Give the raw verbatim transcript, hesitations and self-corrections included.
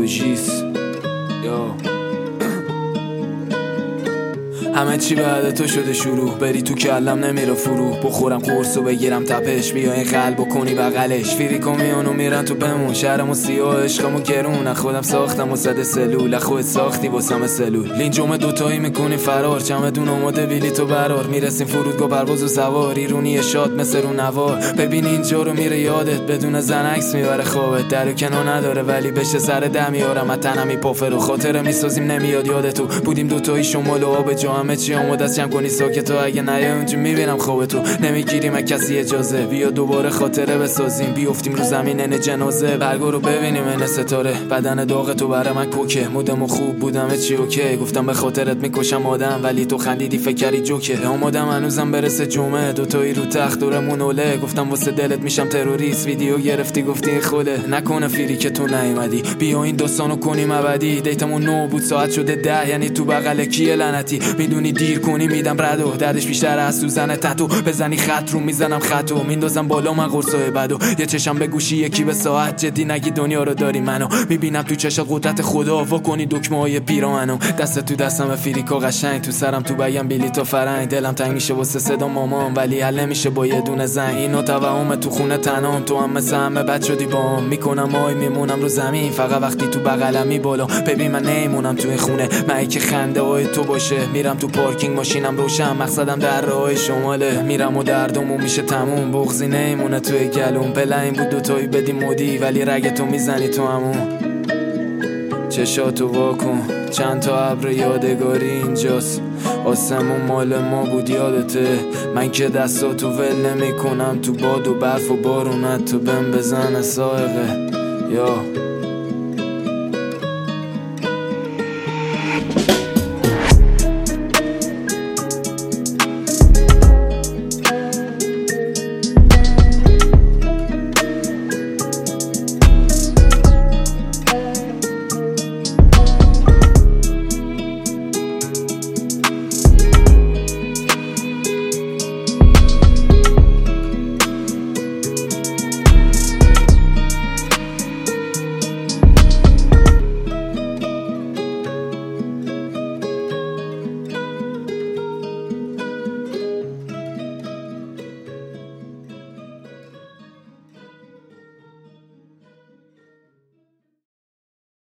ژیس یا همه چی بعد تو شده شروع، بری تو کلم نمیره فرو، بخورم قرص و بگیرم تپش، بیا این قلب و کنی بغلش، فیریکو میانو میرن تو بمون، شهرمو سیاه عشقمو گرون، خودم ساختم و صد سلول، خودت ساختی واسم سلول، لینجوم دوتایی میکنی فرار، چمدون آماده بیلی تو برار، میرسیم فرودگاه پرواز و سوار، ایرونی شاد مثل رو نوار، ببین اینجا رو میره یادت، بدون زن عکس میبره خوابت، در و کنار نداره ولی بشه سر ده میارم، تنم میپافه رو خاطره میسازیم نمیاد یادتو، بودیم دوتایی شمال و آب جا، همه چی آماده است جمع کنی ساکت، تو اگه نیای اونجا میبینم خوابتو، نمیگیریم از کسی اجازه، بیا دوباره خاطره بسازیم، بیافتیم رو زمین ان جنازه، برگو رو ببینیم ان ستاره، بدن داغ تو برای من کوکه، مودم خوب بودم چی اوکی، گفتم به خاطرت میکشم آدم، ولی تو خندیدی فکر کردی جوکه، آمادم هنوزم برسه جمعه، دوتایی رو تخت دورمون اوله، گفتم واسه دلت میشم تروریست، ویدیو گرفتی گفتی خوله، نکنه فیری که تو نیومدی، بیا این داستانو کنیم ابدی، دیتمون نو بود ساعت شده ده، یعنی تو بغل کیه لعنتی، میدونی دیر کنی میدم ردو، دردش بیشتر از سوزن تتو، بزنی خط رو میزنم خطو، میندازم بالا من قرصای بدو، یه چشم به گوشی یکی به ساعت، جدی نگی دنیا رو داری منو، میبینم تو چشات قدرت خدا، وا کنی دکمه های پیرانو، دست تو دستم فریکا قشنگ، تو سرم تو بگم بیلی تو فرنگ، دلم تنگ میشه واسه صدا مامان، ولی حل نمیشه با یه دونه زنگ، اینو توهم تو خونه تنام، تو هم مثل همه بد شدی بام، میکنم آی میمونم رو زمین، فقط وقتی تو بغلمی بالا، ببین من نمیمونم تو این خونه، من که خنده های تو باشه، میرم تو پارکینگ ماشینم روشن، مقصدم در راه شماله، میرم و دردمون میشه تموم، بغضی نمیمونه توی گلوم، بلعین بود دوتایی بدی مودی، ولی رگ تو میزنی تو همون، چشاتو واکن چند تا ابر یادگاری اینجاست، آسمون مال ما بود یادته، من که دستاتو ول نمی کنم، تو باد و برف و بارونت تو بهم بزنه سائقه یا